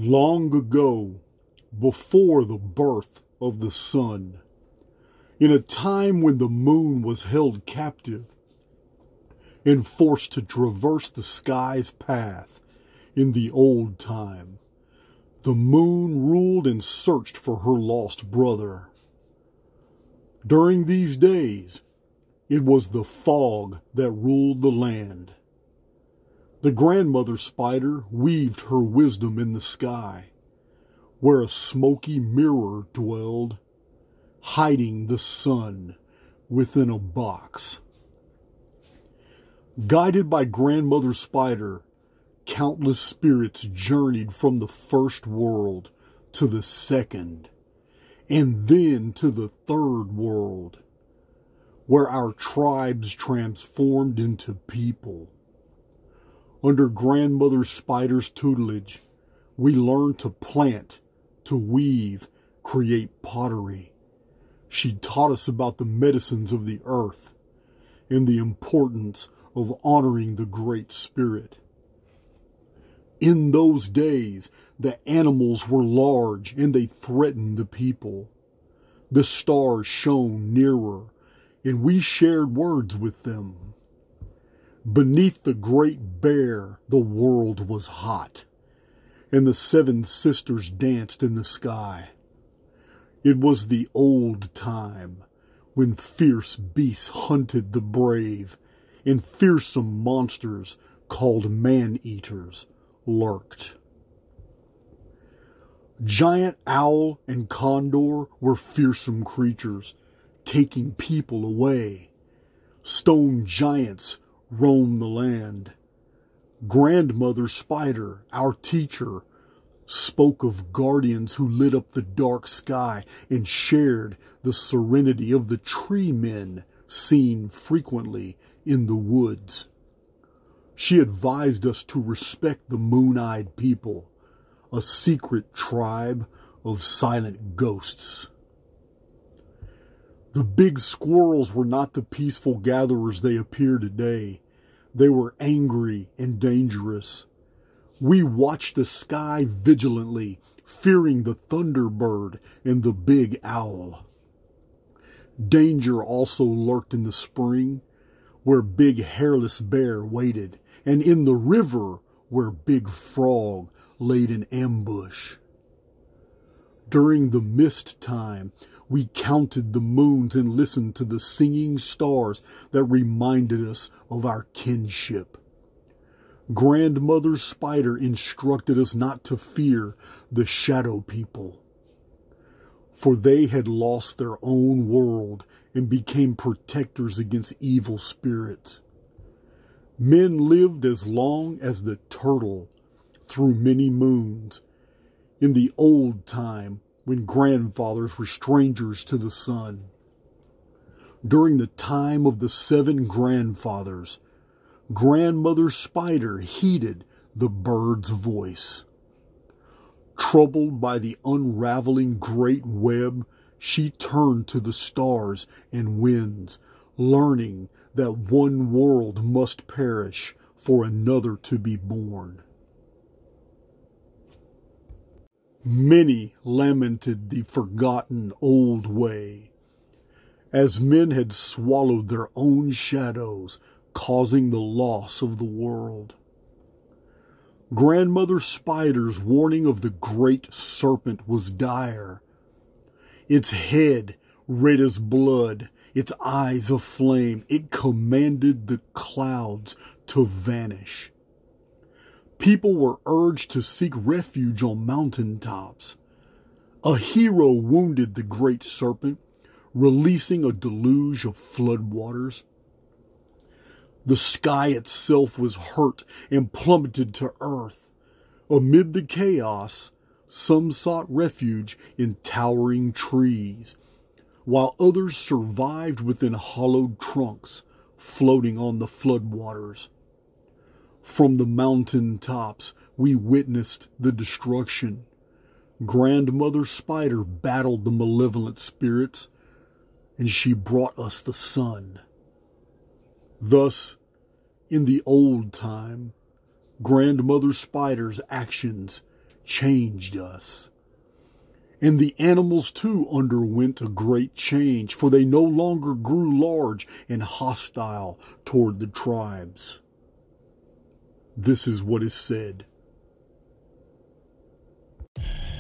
Long ago, before the birth of the sun, in a time when the moon was held captive and forced to traverse the sky's path in the old time, the moon ruled and searched for her lost brother. During these days, it was the fog that ruled the land. The grandmother spider weaved her wisdom in the sky, where a smoky mirror dwelled, hiding the sun within a box. Guided by grandmother spider, countless spirits journeyed from the first world to the second, and then to the third world, where our tribes transformed into people. Under grandmother spider's tutelage, we learned to plant, to weave, create pottery. She taught us about the medicines of the earth and the importance of honoring the Great Spirit. In those days, the animals were large and they threatened the people. The stars shone nearer, and we shared words with them. Beneath the great bear, the world was hot, and the seven sisters danced in the sky. It was the old time, when fierce beasts hunted the brave, and fearsome monsters called man-eaters lurked. Giant owl and condor were fearsome creatures, taking people away. Stone giants roamed the land. Grandmother spider, our teacher, spoke of guardians who lit up the dark sky and shared the serenity of the tree men seen frequently in the woods. She advised us to respect the moon-eyed people, a secret tribe of silent ghosts. The big squirrels were not the peaceful gatherers they appear today. They were angry and dangerous. We watched the sky vigilantly, fearing the thunderbird and the big owl. Danger also lurked in the spring, where big hairless bear waited, and in the river, where big frog laid in ambush. During the mist time, we counted the moons and listened to the singing stars that reminded us of our kinship. Grandmother spider instructed us not to fear the shadow people, for they had lost their own world and became protectors against evil spirits. Men lived as long as the turtle through many moons in the old time, when grandfathers were strangers to the sun. During the time of the seven grandfathers, grandmother spider heeded the bird's voice. Troubled by the unraveling great web, she turned to the stars and winds, learning that one world must perish for another to be born. Many lamented the forgotten old way, as men had swallowed their own shadows, causing the loss of the world. Grandmother spider's warning of the great serpent was dire. Its head red as blood, its eyes aflame, it commanded the clouds to vanish. People were urged to seek refuge on mountain tops. A hero wounded the great serpent, releasing a deluge of floodwaters. The sky itself was hurt and plummeted to earth. Amid the chaos, some sought refuge in towering trees, while others survived within hollowed trunks floating on the floodwaters. From the mountain tops, we witnessed the destruction. Grandmother spider battled the malevolent spirits, and she brought us the sun. Thus, in the old time, Grandmother spider's actions changed us. And the animals too underwent a great change, for they no longer grew large and hostile toward the tribes. This is what is said.